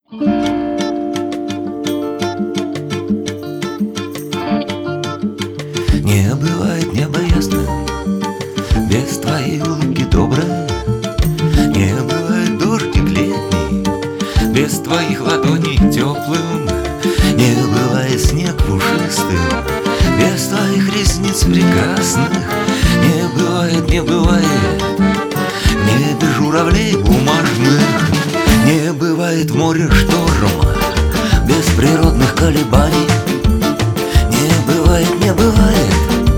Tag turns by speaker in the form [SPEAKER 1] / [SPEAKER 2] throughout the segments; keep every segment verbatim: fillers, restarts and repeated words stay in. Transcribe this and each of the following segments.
[SPEAKER 1] Не бывает небо ясным без твоей улыбки доброй. Не бывает дождик летний без твоих ладоней теплым. Не бывает снег пушистым без твоих ресниц прекрасных. Не бывает, не бывает в небе журавлей бумажных. Не бывает в море шторма без природных колебаний. Не бывает, не бывает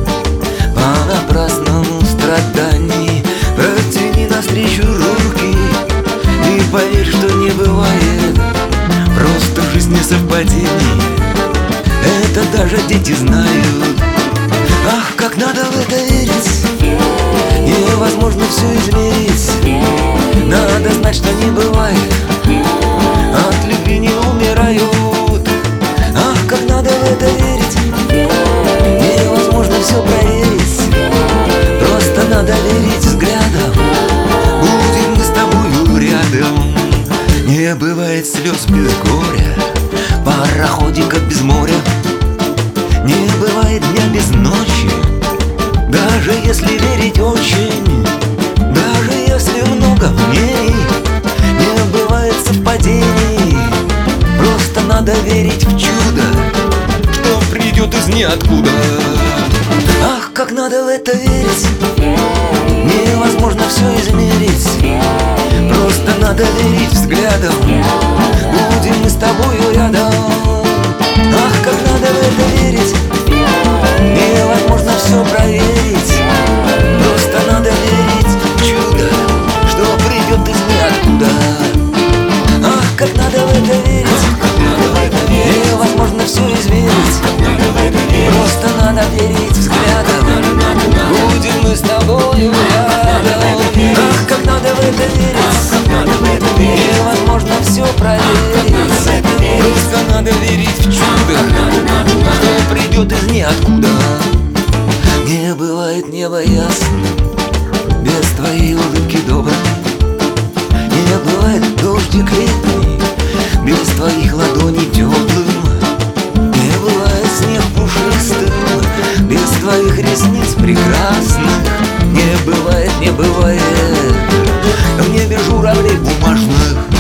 [SPEAKER 1] понапрасному страданий. Протяни навстречу руки и поверь, что не бывает просто в жизни совпадений. Это даже дети знают. Ах, как надо в это верить! Невозможно все измерить. Надо знать, что не бывает, от любви не умирают. Ах, как надо в это верить! Невозможно все проверить. Просто надо верить взглядом. Будем мы с тобою рядом. Не бывает слез без горя, пароходика без моря. Не бывает дня без ночи, даже если верить очень, даже если много в ней. Не бывает совпадений. Просто надо верить в чудо, что придет из ниоткуда. Ах, как надо в это верить! Невозможно все измерить. Просто надо верить взглядом. Будем мы с тобою рядом. Ах, как надо в это верить! Невозможно все проверить. Просто надо верить в чудо, что придет из ниоткуда. Ах, как надо в это верить! Невозможно все измерить. Просто надо верить взглядом. Будем мы с тобою рядом. Ах, как надо в это верить! Невозможно все проверить. Просто надо верить в чудо, что придет из ниоткуда. Не бывает небо ясным без твоей улыбки доброй. Не бывает дождик летний без твоих ладоней теплым. Не бывает снег пушистым без твоих ресниц прекрасных. Не бывает, не бывает в небе журавлей бумажных.